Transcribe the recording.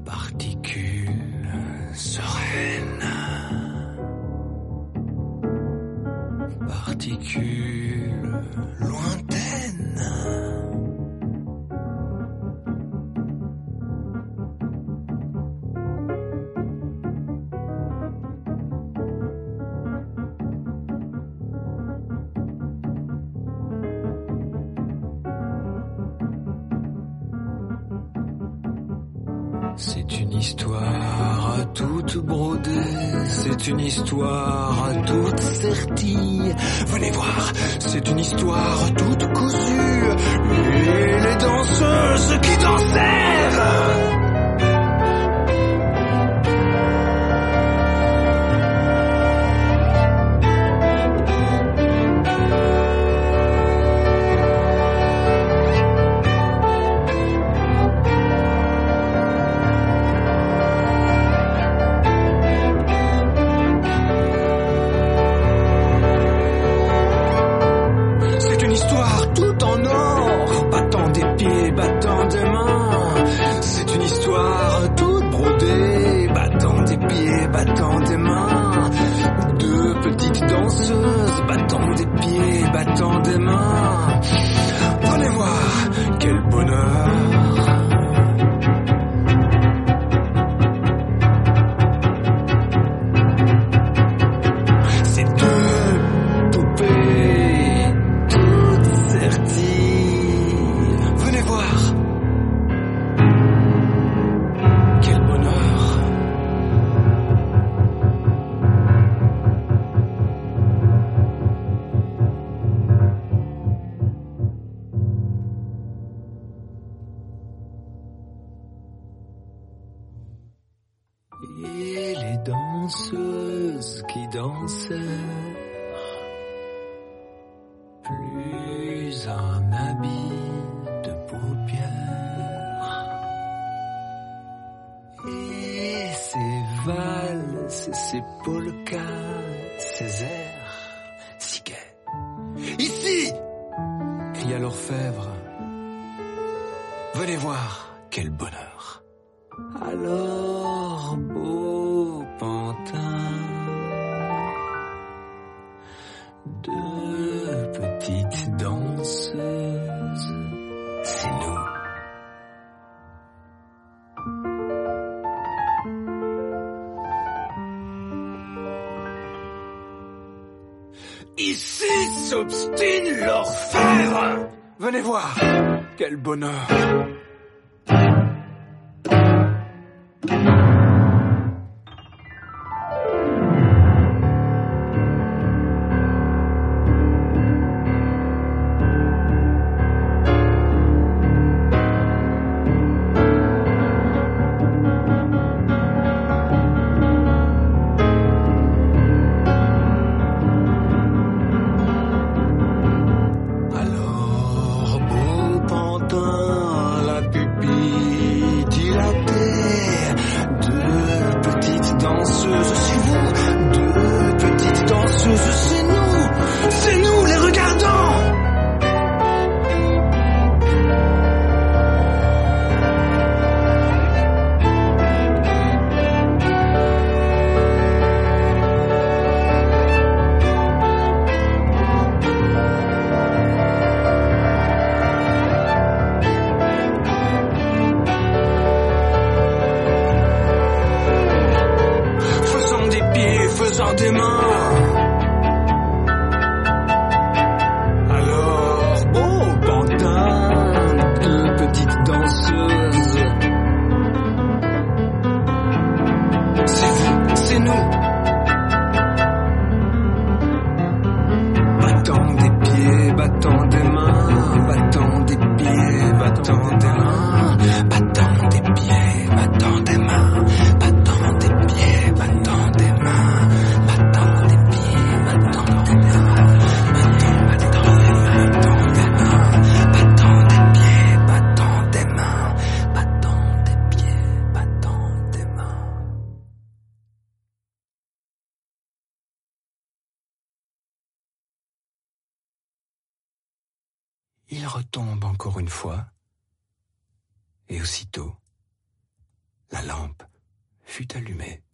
Particules sereines, particules lointaines. C'est une histoire toute brodée, c'est une histoire toute sertie. Venez voir, c'est une histoire toute cousue. Et les danseuses qui dansèrent. Et les danseuses qui dansèrent, plus un habit de paupières. Et ces valses, ces polkas, ces airs si gais. Ici, cria l'orfèvre. Venez voir, quel bonheur. Alors, beau pantin, deux petites danseuses, c'est nous. Ici s'obstine l'orfèvre. Venez voir, quel bonheur. Des mains. Alors, beau pantin, deux petites danseuses. C'est vous, c'est nous. Battant des pieds, battant des mains, battant des pieds, battant des mains, battant des pieds, battant des mains, battant des pieds, battant des mains. Il retombe encore une fois, et aussitôt, La lampe fut allumée.